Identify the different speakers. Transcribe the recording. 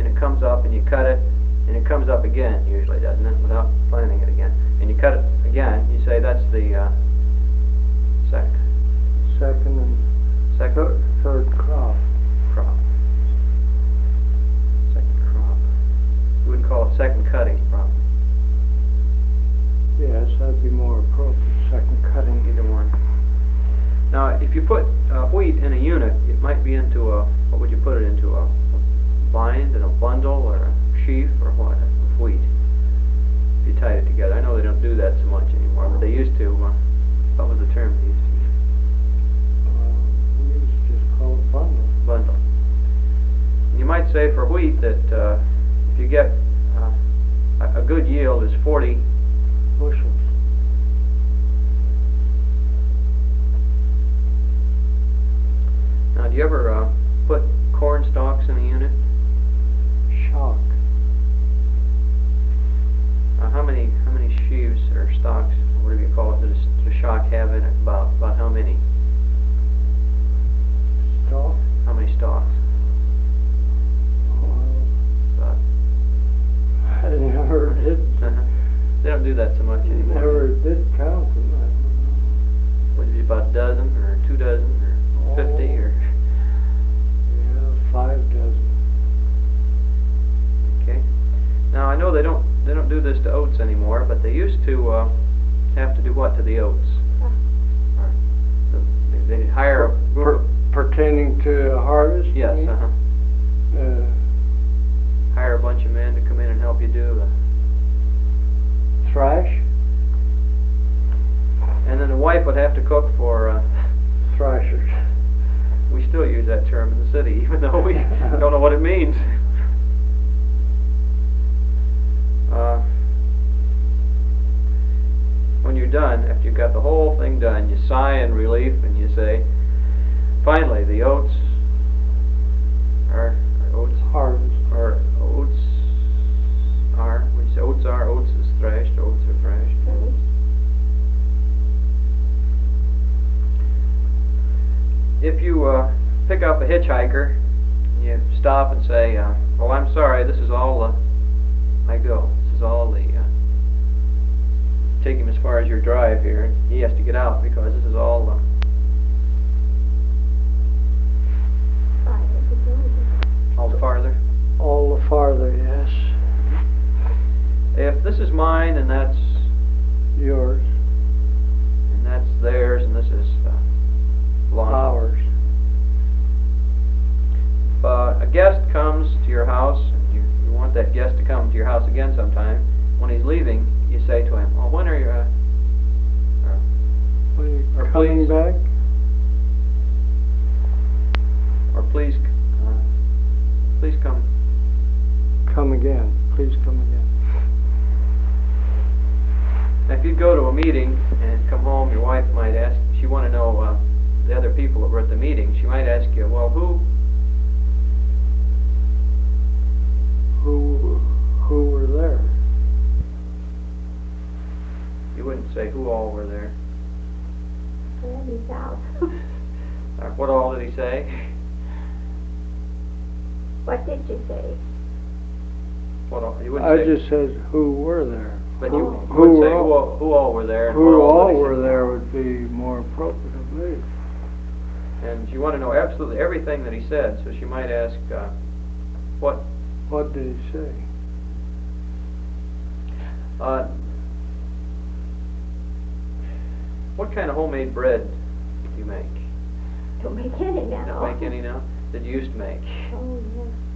Speaker 1: it comes up, and you cut it, and it comes up again, usually, doesn't it, without planting it again. And you cut it again, you say that's the
Speaker 2: second and third crop.
Speaker 1: Second crop. You wouldn't call it second cutting, probably.
Speaker 2: Yes, that'd be more appropriate. Second cutting.
Speaker 1: Either one. Now, if you put wheat in a unit, it might be into a, what would you put it into, a bind and a bundle or a sheaf or what, of wheat, if you tied it together. I know they don't do that so much anymore, but they used to. What was the term they used to use?
Speaker 2: We used to just call it bundle.
Speaker 1: Bundle. You might say for wheat that if you get a good yield is 40
Speaker 2: bushels.
Speaker 1: Now, do you ever put corn stalks in a unit?
Speaker 2: Shock.
Speaker 1: How many sheaves or stalks, whatever you call it, does the shock have in it? About how many?
Speaker 2: Stalk?
Speaker 1: How many stalks? About.
Speaker 2: I never did.
Speaker 1: They don't do that so much anymore.
Speaker 2: Never did count them.
Speaker 1: Would it be about a dozen or 2 dozen or 50 or?
Speaker 2: Yeah, 5 dozen.
Speaker 1: Okay. Now I know they don't do this to oats anymore, but they used to have to do what to the oats? They hire a group
Speaker 2: pertaining to harvest?
Speaker 1: Yes. Hire a bunch of men to come in and help you do the
Speaker 2: thrash.
Speaker 1: And then the wife would have to cook for
Speaker 2: thrashers.
Speaker 1: We still use that term in the city, even though we don't know what it means. When you're done, after you've got the whole thing done, you sigh in relief and you say, finally, the oats are
Speaker 2: harvest.
Speaker 1: Or oats are, when you say oats is thrashed, oats are thrashed. If you pick up a hitchhiker, you stop and say, well, I'm sorry, this is all I go. This is all the, take him as far as your drive here, and he has to get out because this is all the farther.
Speaker 2: All the farther, yes.
Speaker 1: If this is mine and that's
Speaker 2: yours,
Speaker 1: and that's theirs, and this is
Speaker 2: ours.
Speaker 1: If a guest comes to your house, and you want that guest to come to your house again sometime, when he's leaving, you say to him, well, when are you,
Speaker 2: or coming back?
Speaker 1: Or please come.
Speaker 2: Come again. Please come again.
Speaker 1: Now, if you go to a meeting and come home, your wife might ask, she want to know the other people that were at the meeting. She might ask you, well, who
Speaker 2: were there?
Speaker 1: You wouldn't say who all were there. What all did he say?
Speaker 3: What did you say?
Speaker 1: What all? You wouldn't
Speaker 2: I
Speaker 1: say,
Speaker 2: just said who were there.
Speaker 1: But you would say who all were there. And
Speaker 2: who
Speaker 1: what
Speaker 2: all
Speaker 1: did he
Speaker 2: were
Speaker 1: say?
Speaker 2: there would be more appropriate, I believe.
Speaker 1: And you want to know absolutely everything that he said, so she might ask, what?
Speaker 2: What did he say?
Speaker 1: What kind of homemade bread do you make?
Speaker 3: Don't make any now.
Speaker 1: Don't make any now? Did you used to make?
Speaker 3: Oh, yes.